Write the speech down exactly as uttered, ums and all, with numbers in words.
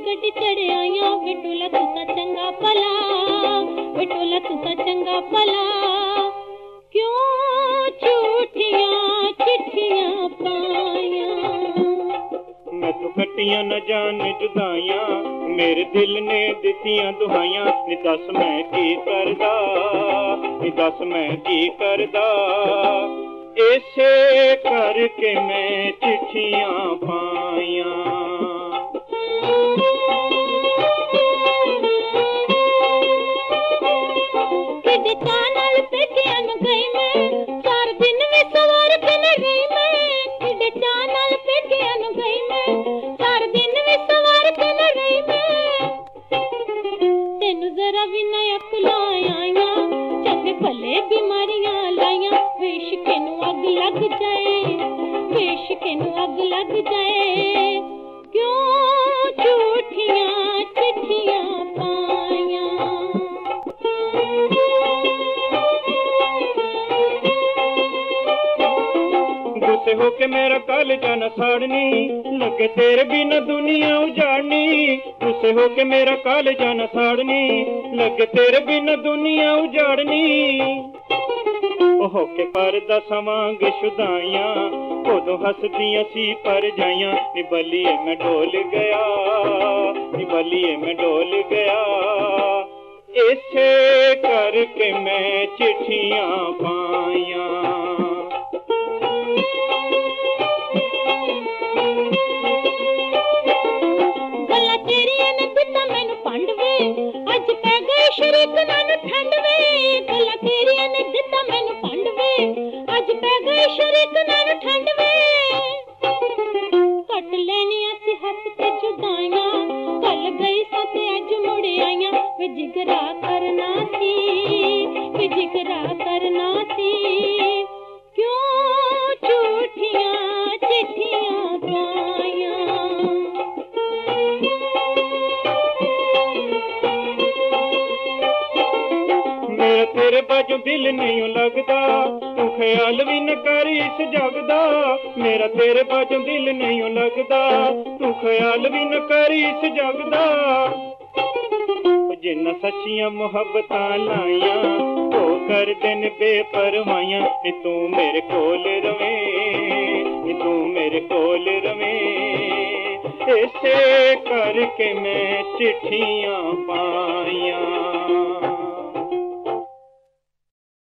गड्डी चढ़े आया विटोला तू ता चंगा भला, विटोला तू ता चंगा भला, क्यों झूठियां चिट्ठियां पाया। मैं तो कट्टियां न जान जुदाइयां, मेरे दिल ने दित्तियां दुहाइयां, नी दस मैं की करदा, नी दस मैं की करदा, ऐसे करके मैं चिट्ठियां पाया। किडे चाह नाल पेकियां नु गई मैं, चार दिन वी सवार के न रही मैं, किडे चाह नाल पेकियां नु गई मैं, चार दिन वी सवार के न रही मैं, तेनू जरा भी ना अकलाया, चंगे भले बीमारियां लाइया, इश्क नू अग लग जाए, इश्क नू अग लग जाए, क्यों झूठियां चिट्ठियां पाया। गुस्से होके मेरा कालजा न साड़नी, लगे तेरे बिना दुनिया उजाड़नी, गुस्से होके मेरा कालजा न साड़नी, लगे तेरे बिना दुनिया उजाड़नी, होके परदा सवांग शुदाइयां, उदों हसदियां सी पर जाइयां, नी बलिए मैं डोल गया, नी बलिए मैं डोल गया, ऐसे करके मैं चिट्ठियां पाया। गल्ला तेरियां ने दिता मैनू पांडवे, अज पै गए शरीक नानू ठंडवे, गल्ला तेरियां ने दिता मैनू पांडवे, अज पै गए शरीक नानू ठंडवे, कट लेनियां सी हस ते जुदाइयां, कल गई सा ते अज मुड़ आइयां, वे जिगरा करना सी, वे जिगरा करना सी, क्यों झूठियां चिट्ठियां पाया। मेरा तेरे बाजू दिल नहीं लगदा, तू ख्याल भी न कर इस जगदा, मेरा तेरे बाजू दिल नहीं लगदा, तू ख्याल भी न कर इस जगदा, जिन्ना सच्चियां मुहब्बतां लाइयां, ओ कर दिन बेपरवाइयां, नी तू मेरे कोल रवें, नी तू मेरे कोल रवें, ऐसे करके मैं चिट्ठियां पाया।